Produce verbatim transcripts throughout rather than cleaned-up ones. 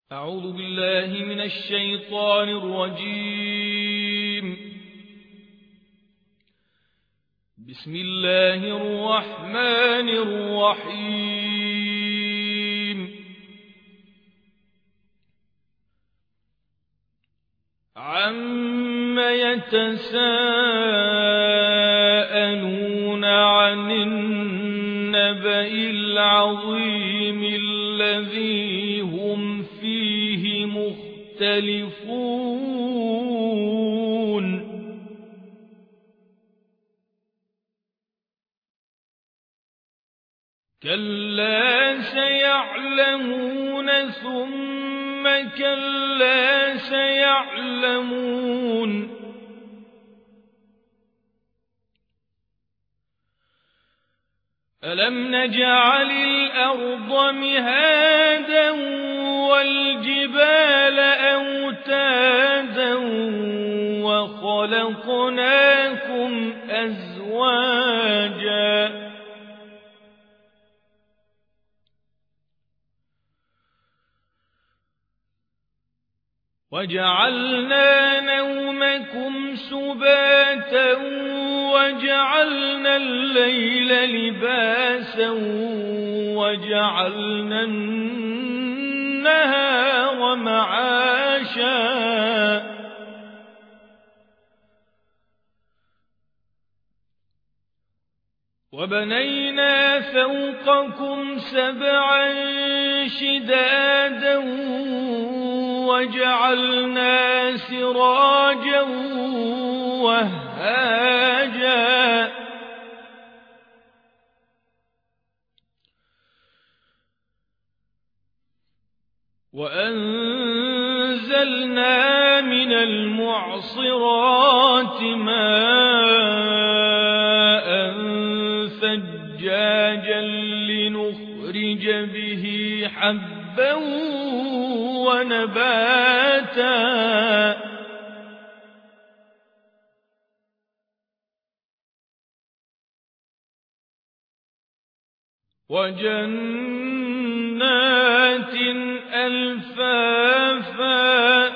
أعوذ بالله من الشيطان الرجيم. بسم الله الرحمن الرحيم. عَمَّ يتساءلون عن النبأ العظيم الذي هم فيه مختلفون كلا سيعلمون ثم كلا سيعلمون ألم نجعل الأرض مهادا والجبال أوتادا وخلقناكم أزواجا وجعلنا نومكم سباتا وجعلنا الليل لباسا وجعلنا النهار معاشا وبنينا فوقكم سبعا شدادا وجعلنا سراجا وهاجا وأنزلنا من المعصرات ماء ثجاجا لنخرج به حبا ونباتا وجنات ألفافا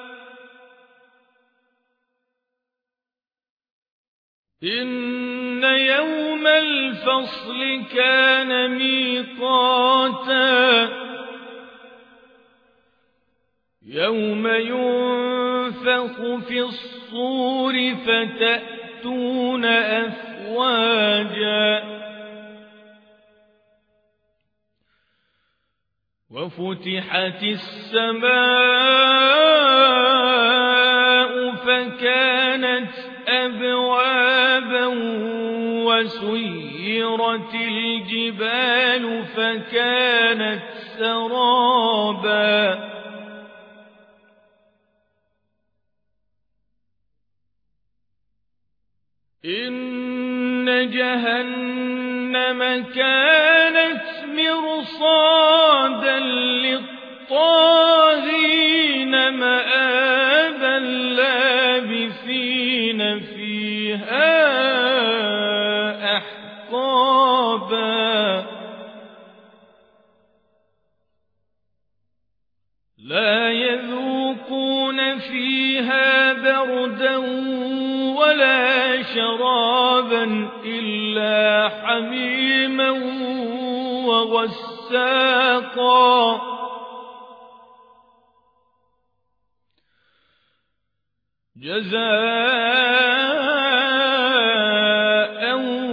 إن يوم الفصل كان ميقاتا يوم ينفخ في الصور فتأتون أفواجا وفتحت السماء فكانت أبوابا وسيرت الجبال فكانت سرابا إن جهنم كانت مرصادا للطاغين مآبا لابثين فيها أحقابا لا يذوقون فيها بردا ولا شرابا إلا حميما وغساقا جزاء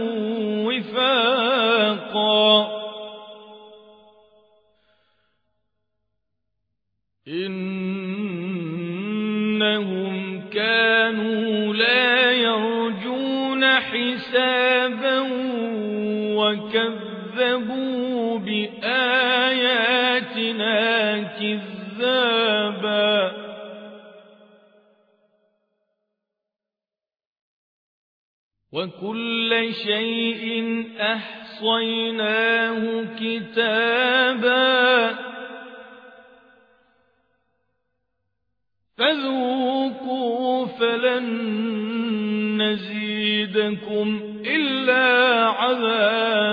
وفاقا إنهم كانوا لا يرجون حسابا وكذبوا بآياتنا كذابا وكل شيء أحصيناه كتابا فذوقوا فلن نزيدكم إلا عذابا